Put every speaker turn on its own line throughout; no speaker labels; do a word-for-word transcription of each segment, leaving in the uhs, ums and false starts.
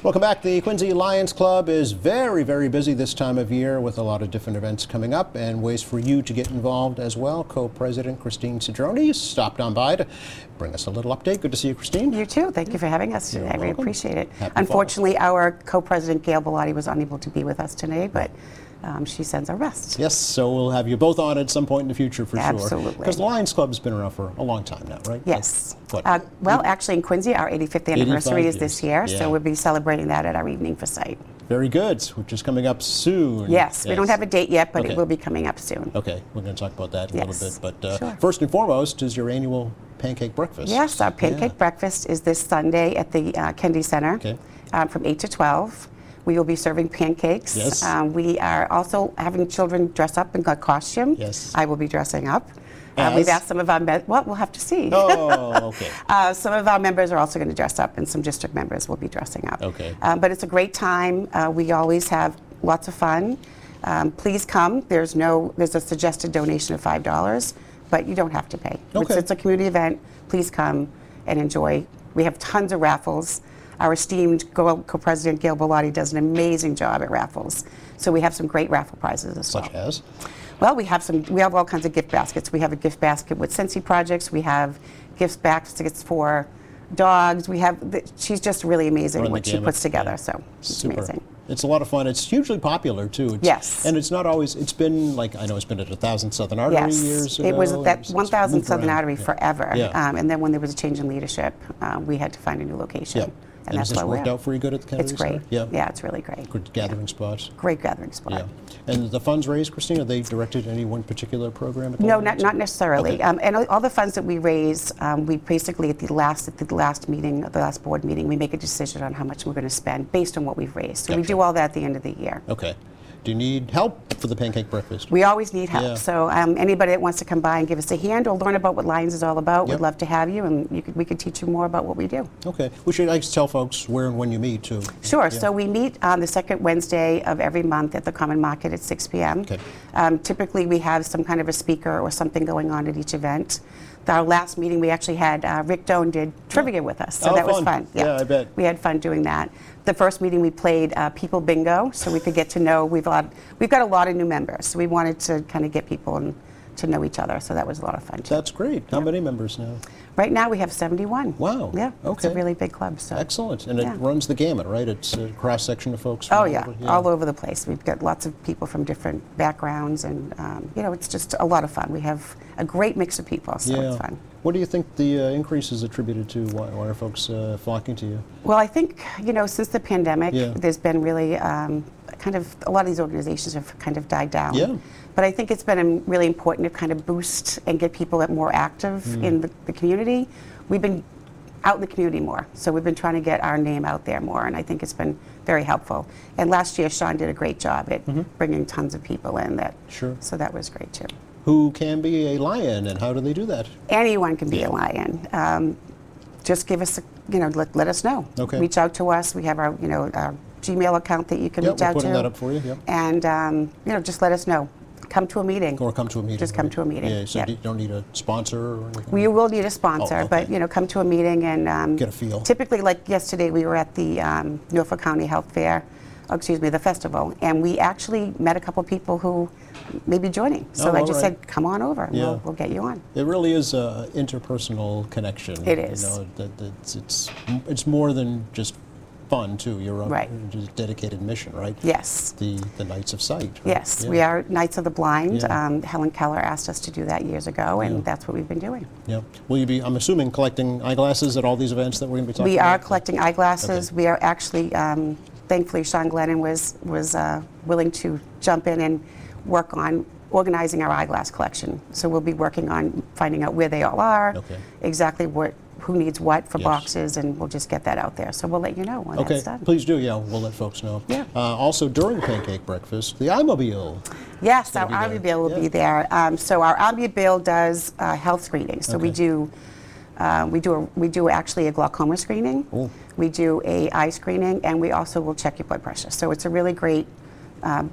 Welcome back. The Quincy Lions Club is very, very busy this time of year with a lot of different events coming up and ways for you to get involved as well. Co-President Christine Cedrone stopped on by to bring us a little update. Good to see you, Christine.
You too. Thank you for having us today. I really appreciate it.
Happy
Unfortunately,
fall.
our co-president, Gail Bellotti, was unable to be with us today, but um, she sends our best.
Yes, so we'll have you both on at some point in the future for
Absolutely.
sure. Absolutely. Because the Lions Club has been around for a long time now, right?
Yes.
Like, what?
Uh, well, actually, in Quincy, our eighty-fifth anniversary is this year,
Yeah.
so we'll be celebrating that at our evening for sight.
Very good, which is coming up soon.
Yes, we don't have a date yet, but
Okay.
it will be coming up soon.
Okay, we're going to talk about that in
Yes.
a little bit. But uh,
Sure.
first and foremost is your annual pancake breakfast.
Yes, our pancake
Yeah.
breakfast is this Sunday at the uh, Kennedy Center
Okay.
um, from eight to twelve. We will be serving pancakes.
Yes.
Um, we are also having children dress up in a costume.
Yes.
I will be dressing up. Uh, we've
As?
asked some of our members, well, we'll have to see.
Oh, okay.
uh, some of our members are also going to dress up, and some district members will be dressing up.
Okay.
Um, but it's a great time. Uh, we always have lots of fun. Um, please come. There's no, there's a suggested donation of five dollars, but you don't have to pay. It's,
Okay.
it's a community event. Please come and enjoy. We have tons of raffles. Our esteemed co- co-president Gail Bellotti does an amazing job at raffles. So we have some great raffle prizes as well.
Such as?
Well, we have some. We have all kinds of gift baskets. We have a gift basket with Sensi Projects. We have gift baskets for dogs. We have. The, she's just really amazing
Run the
what she
gamut,
puts together.
yeah.
So it's
Super.
amazing.
It's a lot of fun. It's hugely popular too. It's,
Yes.
And it's not always. It's been like I know it's been at a thousand Southern Artery
Yes,
years ago.
it was at that
It's-
one
it's
thousand
moved
Southern
around.
Artery
Yeah.
forever.
Yeah.
Um, and then when there was a change in leadership, um, we had to find a new location.
Yeah.
And,
And
that's
has this
why
worked
we're.
out pretty good at the Kennedy
It's great.
Center? Yeah.
Yeah, it's really great.
Good gathering spots.
Great gathering spot.
Yeah. And the funds raised, Christine, are they directed to any one particular program? At the
No,
moment?
not, not necessarily.
Okay.
Um, and all, all the funds that we raise, um, we basically at the last at the last meeting, the last board meeting, we make a decision on how much we're going to spend based on what we've raised. So we
Gotcha.
do all that at the end of the year.
Okay. Do you need help for the pancake breakfast?
We always need help.
Yeah.
So um, anybody that wants to come by and give us a hand or learn about what Lions is all about,
Yep.
we'd love to have you, and you could, we could teach you more about what we do.
Okay. We should like to tell folks where and when you meet too.
Sure.
Yeah.
So we meet on the second Wednesday of every month at the Common Market at six p m
Okay.
Um, typically, we have some kind of a speaker or something going on at each event. Our last meeting, we actually had uh, Rick Doan did trivia with us, so
Oh,
that was
fun.
fun.
Yeah, I bet.
We had fun doing that. The first meeting, we played uh, People Bingo, so we could get to know. We've got we've got a lot of new members, so we wanted to kind of get people and to know each other. So that was a lot of fun too.
That's great. How many members now?
Right now, we have seventy-one.
Wow.
Yeah. It's a
Okay.
really big club. So.
Excellent. And it
Yeah.
runs the gamut, right? It's a cross section of folks. From
Oh
all
yeah.
over.
all over the place. We've got lots of people from different backgrounds, and um, you know, it's just a lot of fun. We have a great mix of people, so
Yeah.
it's fun.
What do you think the uh, increase is attributed to? Why, why are folks uh, flocking to you?
Well, I think you know, since the pandemic,
Yeah.
there's been really um, kind of a lot of these organizations have kind of died down.
Yeah.
But I think it's been um, really important to kind of boost and get people that more active
Mm.
in the, the community. We've been out in the community more, so we've been trying to get our name out there more, and I think it's been very helpful. And last year, Sean did a great job at bringing tons of people in. That
Sure.
so that was great too.
Who can be a lion, and how do they do that?
Anyone can be
Yeah.
a lion. Um, just give us, a, you know, let, let us know.
Okay.
Reach out to us. We have our, you know, our Gmail account that you can
Yeah,
reach
we're
out
putting
to.
that up for you. Yeah.
And um, you know, just let us know. Come to a meeting.
Or come to a meeting.
Just come
right?
to a meeting,
Yeah. So
yeah.
you don't need a sponsor or anything.
We will need a sponsor,
Oh, okay.
but you know, come to a meeting and um,
Get a feel.
Typically, like yesterday, we were at the um, Norfolk County Health Fair. Oh, excuse me, the festival, and we actually met a couple people who may be joining. So
Oh,
I
all
just
right.
said, "Come on over. And
Yeah.
we'll, we'll get you on."
It really is an interpersonal connection.
It is.
You know, that, that's, it's it's more than just fun too. You're a
Right.
just dedicated mission, right?
Yes.
The the Knights of Sight. Right?
Yes,
Yeah.
we are Knights of the Blind.
Yeah.
Um, Helen Keller asked us to do that years ago, and
Yeah.
that's what we've been doing.
Yeah. Will you be? I'm assuming collecting eyeglasses at all these events that we're going to be talking
We
about.
are collecting eyeglasses.
Okay.
We are actually, um, thankfully, Sean Glennon was was uh, willing to jump in and work on organizing our eyeglass collection. So we'll be working on finding out where they all are,
Okay.
exactly what who needs what for
Yes.
boxes, and we'll just get that out there. So we'll let you know when
Okay,
that's done.
please do. Yeah, we'll let folks know.
Yeah.
Uh, also, during Pancake Breakfast, the iMobile.
Yes,
gonna
our
be there.
Army Bill will
Yeah.
be there. Um, so our Army Bill does uh, health screenings. So we
Okay.
do uh, we do a, we do actually a glaucoma screening.
Oh.
We do a eye screening, and we also will check your blood pressure. So it's a really great. Um,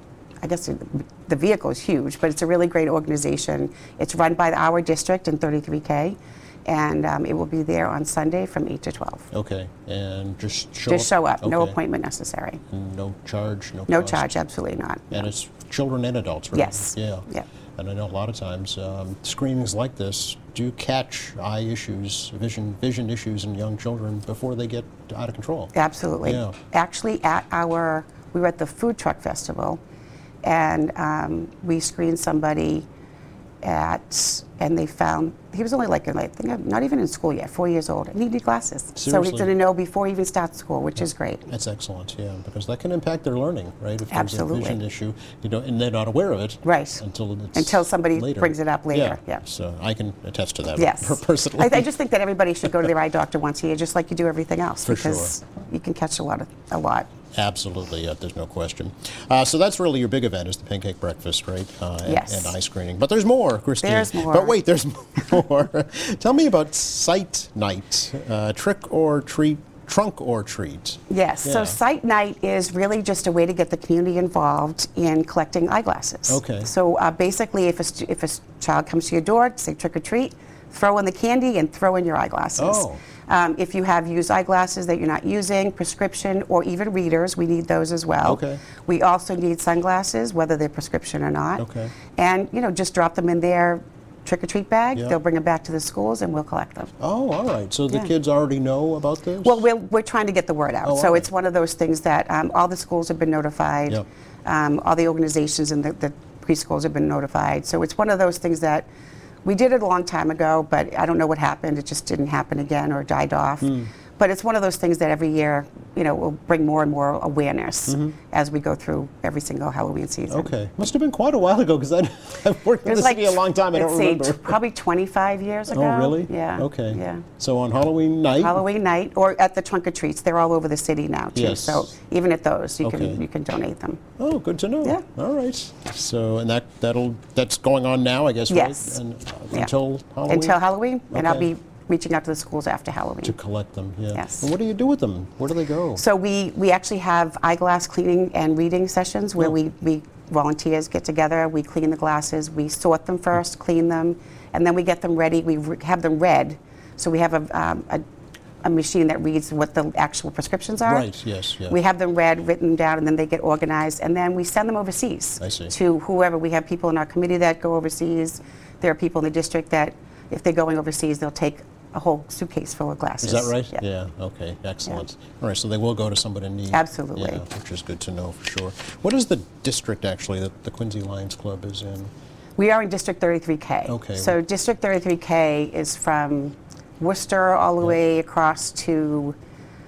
I guess it, the vehicle is huge, but it's a really great organization. It's run by our district in thirty-three K, And um, it will be there on Sunday from eight to twelve.
Okay, and just show
Just
up?
show up, no
Okay.
appointment necessary.
No charge, no
No
cost?
charge, absolutely not.
And it's children and adults, right?
Yes.
Yeah.
Yeah.
And I know a lot of times um, screenings like this do catch eye issues, vision vision issues in young children before they get out of control.
Absolutely.
Yeah.
Actually, at our, we were at the Food Truck Festival, and um, we screened somebody at, and they found, he was only like, I think, not even in school yet, four years old, and he needed glasses. So
Seriously?
he's going to know before he even starts school, which is great.
That's excellent, yeah, because that can impact their learning, right? If there's
Absolutely.
a vision issue, you know, and they're not aware of it,
Right.
Until it's
Until somebody
later.
brings it up later, yeah.
So I can attest to that.
Yes.
Personally.
I, I just think that everybody should go to their eye doctor once a year, just like you do everything else,
For
because
sure.
you can catch a lot of a lot.
Absolutely, yeah, there's no question. Uh, so that's really your big event, is the pancake breakfast, right? Uh, and,
Yes.
and eye screening. But there's more, Christine.
There's more.
But wait, there's more. Tell me about Sight Night, uh, trick or treat, trunk or treat.
Yes,
Yeah.
so Sight Night is really just a way to get the community involved in collecting eyeglasses.
Okay.
So uh, basically, if a, stu- if a s- child comes to your door, say trick or treat, throw in the candy and throw in your eyeglasses.
Oh.
Um, if you have used eyeglasses that you're not using, prescription, or even readers, we need those as well.
Okay.
We also need sunglasses, whether they're prescription or not.
Okay.
And, you know, just drop them in their trick-or-treat bag.
Yeah.
They'll bring them back to the schools, and we'll collect them.
Oh, all right. So the
Yeah.
kids already know about this?
Well, we're, we're trying to get the word out.
Oh,
so
all
it's
right.
one of those things that um, all the schools have been notified.
Yep.
Um, all the organizations and the, the preschools have been notified. So it's one of those things that we did it a long time ago, but I don't know what happened. It just didn't happen again or died off.
Hmm.
But it's one of those things that every year, you know, will bring more and more awareness as we go through every single Halloween season.
Mm-hmm. Okay. Must have been quite a while ago, because I've worked in
It
the
was
city a long time. I
let's
don't
see,
remember.
t- probably twenty-five years ago.
Oh, really?
Yeah.
Okay.
Yeah.
So on Halloween night,
Halloween night, or at the trunk or treats. They're all over the city now too.
Yes.
So even at those, you
Okay.
can you can donate them.
oh, good to know.
Yeah.
All right. So, and that that'll that's going on now, I guess,
Yes.
right? And uh,
Yeah.
until Halloween.
Until Halloween, and I'll
Okay.
be reaching out to the schools after Halloween.
To collect them, yeah.
Yes.
And what do you do with them? Where do they go?
So we, we actually have eyeglass cleaning and reading sessions where
Oh.
we, we volunteers get together, we clean the glasses, we sort them first, clean them, and then we get them ready. We re- have them read. So we have a, um, a, a machine that reads what the actual prescriptions are.
Right, yes, yeah.
We have them read, written down, and then they get organized, and then we send them overseas
I see.
to whoever. We have people in our committee that go overseas. There are people in the district that, if they're going overseas, they'll take a whole suitcase full of glasses.
Is that right?
Yeah.
Okay, excellent. All right, so they will go to somebody in need.
Absolutely.
Yeah, which is good to know for sure. What is the district actually that the Quincy Lions Club is in?
We are in District thirty-three K.
Okay.
So District thirty-three K is from Worcester all the way across to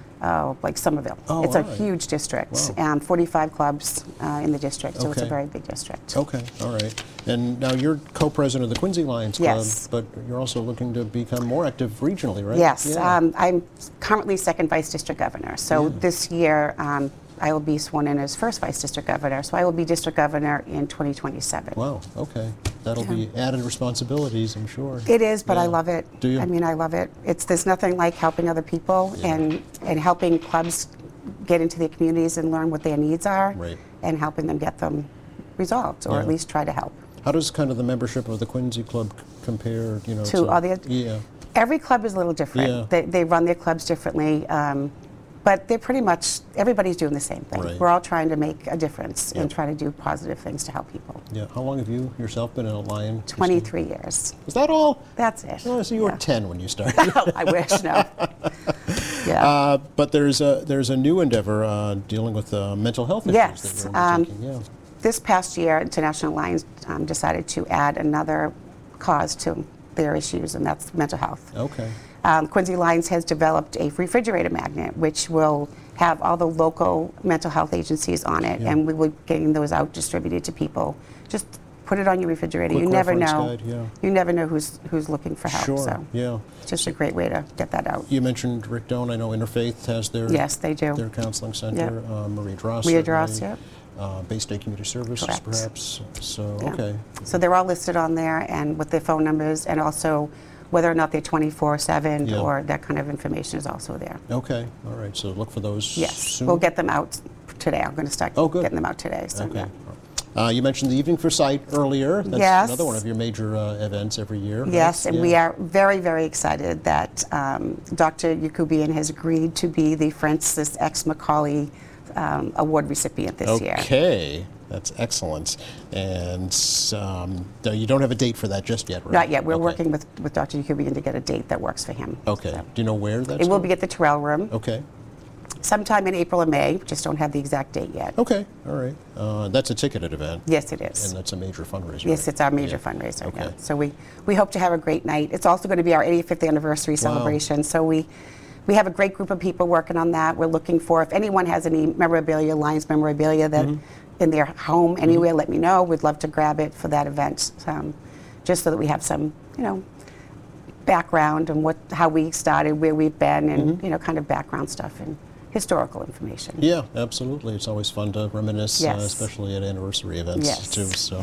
oh, like Somerville.
Oh,
it's a
all right.
huge district.
Wow.
Um, forty-five clubs uh, in the district, so it's a
Okay.
very big district.
Okay, all right. And now you're co-president of the Quincy Lions Club,
Yes.
but you're also looking to become more active regionally, right?
Yes,
Yeah.
um, I'm currently second vice district governor. So
Yeah.
this year um, I will be sworn in as first vice district governor. So I will be district governor in twenty twenty-seven.
Wow, okay. That'll
Yeah.
be added responsibilities, I'm sure.
It is, but I
Yeah.
love it.
Do you?
I mean, I love it. It's there's nothing like helping other people
Yeah.
and and helping clubs get into their communities and learn what their needs are,
Right.
and helping them get them resolved, or
Yeah.
at least try to help.
How does kind of the membership of the Quincy Club c- compare, you know,
To other-
Yeah,
Every club is a little different.
Yeah.
They, they run their clubs differently, um, but they're pretty much everybody's doing the same thing.
Right.
We're all trying to make a difference
Yep.
and try to do positive things to help people.
yeah. How long have you yourself been a Lion? Christine?
twenty-three years.
Is that all?
That's it.
Oh, so you were
Yeah.
ten when you started.
Oh, I wish, no. Yeah.
Uh, but there's a there's a new endeavor uh, dealing with uh, mental health issues
Yes,
that you're
um,
undertaking. yeah.
This past year, International Lions um, decided to add another cause to their issues, and that's mental health.
Okay.
Um, Quincy Lions has developed a refrigerator magnet, which will have all the local mental health agencies on it,
Yeah.
and we will be getting those out distributed to people. Just put it on your refrigerator.
Quick
you never
reference
know.
guide, yeah.
You never know who's who's looking for help.
Sure.
So
Yeah.
it's just a great way to get that out.
You mentioned Rick Doan. I know Interfaith has their
Yes, they do.
their counseling center. Uh, Marie Dross.
Maria
certainly.
Dross, yep.
Uh, Bay State Community Services,
Correct.
perhaps. So
Yeah.
okay.
So they're all listed on there, and with their phone numbers, and also whether or not they're twenty-four seven
Yeah.
or that kind of information is also there.
Okay. All right. So look for those.
Yes,
soon.
we'll get them out today. I'm going to start
Oh, good.
getting them out today. So,
Okay.
yeah.
Uh, you mentioned the Evening for Sight earlier. That's
Yes.
another one of your major uh, events every year. right?
Yes, and
Yeah.
we are very, very excited that um, Doctor Yacoubian has agreed to be the Francis X. Macaulay um, Award recipient this year.
Okay, that's excellent. And um, no, you don't have a date for that just yet, right?
Not yet. We're
Okay.
working with, with Doctor Yacoubian to get a date that works for him.
Okay.
So
Do you know where that's
it will
going?
be at the Terrell Room
Okay.
sometime in April or May. Just don't have the exact date yet.
Okay. All right. Uh, that's a ticketed event.
Yes, it is.
And that's a major fundraiser.
Yes,
right?
it's our major
Yeah.
fundraiser.
Okay.
Yeah. So we, we hope to have a great night. It's also going to be our eighty-fifth anniversary celebration. So we we have a great group of people working on that. We're looking for, if anyone has any memorabilia, Lions memorabilia that in their home anywhere, let me know. We'd love to grab it for that event, um, just so that we have some, you know, background and what how we started, where we've been, and you know, kind of background stuff and historical information.
Yeah, absolutely. It's always fun to reminisce, uh,
Yes.
especially at anniversary events
Yes.
too. So,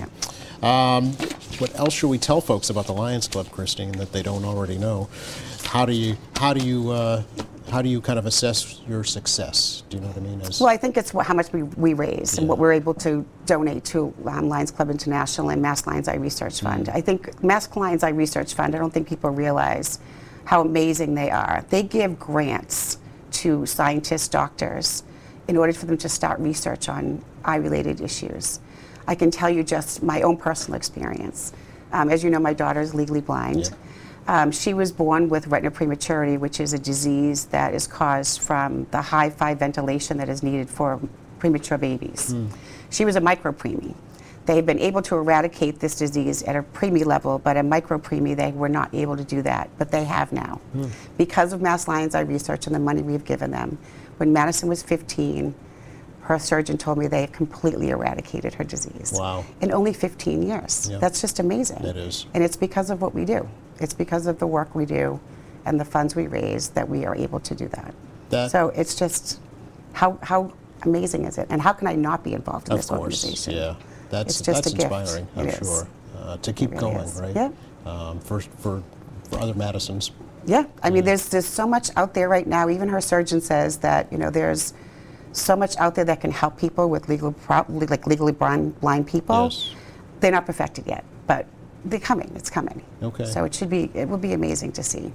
um, what else should we tell folks about the Lions Club, Christine, that they don't already know? How do you how do you uh, how do you kind of assess your success? Do you know what I mean? As
Well, I think it's what, how much we, we raise and
Yeah.
what we're able to donate to um, Lions Club International and Mass Lions Eye Research Fund. I think Mass Lions Eye Research Fund, I don't think people realize how amazing they are. They give grants to scientists, doctors, in order for them to start research on eye-related issues. I can tell you just my own personal experience. Um, as you know, my daughter is legally blind.
Yeah.
Um, she was born with retinal prematurity, which is a disease that is caused from the high five ventilation that is needed for premature babies. She was a micropreemie. They've been able to eradicate this disease at a preemie level, but at micropreemie they were not able to do that, but they have now. Because of Mass Lions Eye Research and the money we've given them, when Madison was fifteen, her surgeon told me they had completely eradicated her disease.
Wow.
In only fifteen years.
Yeah.
That's just amazing.
It is.
And it's because of what we do. It's because of the work we do and the funds we raise that we are able to do that.
That-
so it's just, how, how amazing is it? And how can I not be involved in
Of
this
course,
organization?
yeah. That's
It's just
that's
a gift.
inspiring, I'm
It is.
sure. Uh, to keep
really
going,
is.
right?
Yeah.
Um, for, for for other Madisons.
Yeah, I mean, there's there's so much out there right now. Even her surgeon says that, you know, there's so much out there that can help people with legal pro- like legally blind blind people.
Yes.
They're not perfected yet, but they're coming. It's coming.
Okay.
So it should be it will be amazing to see.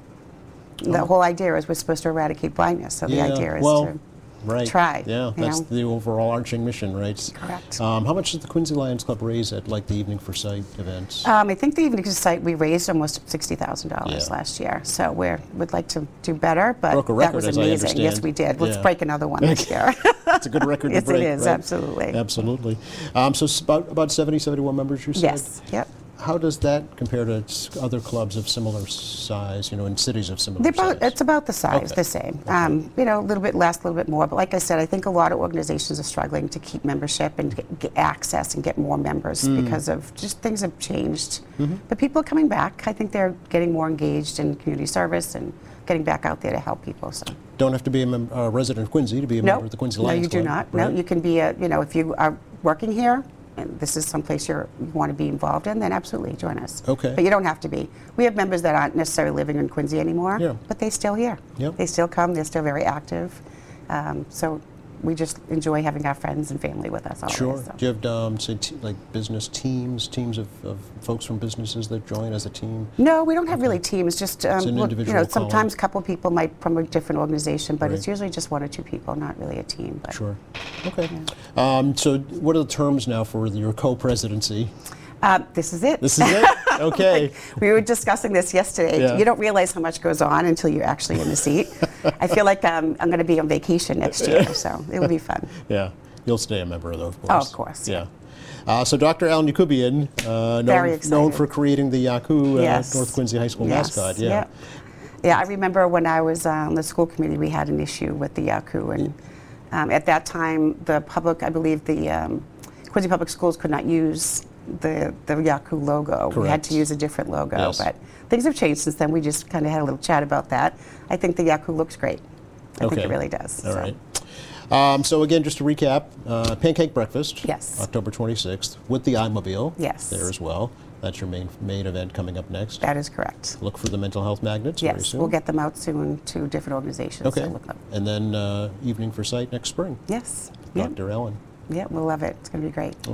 The whole idea is we're supposed to eradicate blindness. So the
Yeah,
idea is
well,
to
right.
try,
Yeah,
you
that's
know?
the overall arching mission, right?
Correct.
Um, how much does the Quincy Lions Club raise at like the Evening for Sight events?
Um, I think the evening site we raised almost sixty thousand dollars
Yeah.
last year. So we're would like to do better, but
Broke a
that
record,
was
as I
amazing. Yes,
understand.
we did. Let's
Yeah.
break another one this year.
It's a good record
Yes,
to break.
it is,
right?
absolutely.
Absolutely. Um, so it's about, about seventy, seventy-one members, you said?
Yes. Yep.
How does that compare to s- other clubs of similar size, you know, in cities of similar
They're about,
size?
it's about the size,
Okay.
the same. Um, you know, a little bit less, a little bit more. But like I said, I think a lot of organizations are struggling to keep membership and get, get access and get more members
Mm.
because of just things have changed.
Mm-hmm.
But people are coming back. I think they're getting more engaged in community service and getting back out there to help people. So.
Don't have to be a mem- uh, resident of Quincy to be a
No,
member of the Quincy
no,
Lions
you do
Club,
not. No,
right?
you can be a, you know, if you are working here and this is someplace you're, you want to be involved in, then absolutely join us.
Okay.
But you don't have to be. We have members that aren't necessarily living in Quincy anymore,
Yeah.
but they still here.
Yep.
They still come. They're still very active. Um, so we just enjoy having our friends and family with us always.
Sure.
so.
Do you have um, say t- like business teams, teams of, of folks from businesses that join as a team?
No, we don't have really teams. Just um,
It's an
look, you
individual
know, sometimes a
calling.
couple people might from a different organization, but it's
Right.
usually just one or two people, not really a team. But
Sure. Okay. Um, so what are the terms now for your co-presidency?
Uh, this is it.
This is it? Okay.
We were discussing this yesterday.
Yeah.
You don't realize how much goes on until you're actually in the seat. I feel like um, I'm going to be on vacation next year, so it will be fun.
Yeah. You'll stay a member of those, of course.
Oh, of course.
Yeah. Uh, so Doctor Alan Yacoubian, uh,
Very
known,
excited.
known for creating the Yaku uh,
Yes.
North Quincy High School
Yes,
mascot. Yeah.
Yeah. Yeah, I remember when I was uh, on the school committee, we had an issue with the Yaku, and um, at that time, the public, I believe the um, Quincy Public Schools could not use the the Yaku logo. We had
Correct.
to use a different logo,
Yes.
but things have changed since then. We just kind of had a little chat about that. I think the Yaku looks great. I
Okay.
think it really does.
All
so.
right. Um, so again, just to recap, uh, Pancake Breakfast.
Yes.
October twenty-sixth with the iMobile.
Yes.
There as well. That's your main main event coming up next.
That is correct.
Look for the mental health magnets very
Yes,
soon.
we'll get them out soon to different organizations.
Okay.
So look up.
And then uh, Evening for Sight next spring.
Yes. Yeah.
Doctor Ellen.
Yeah, we'll love it. It's going to be great.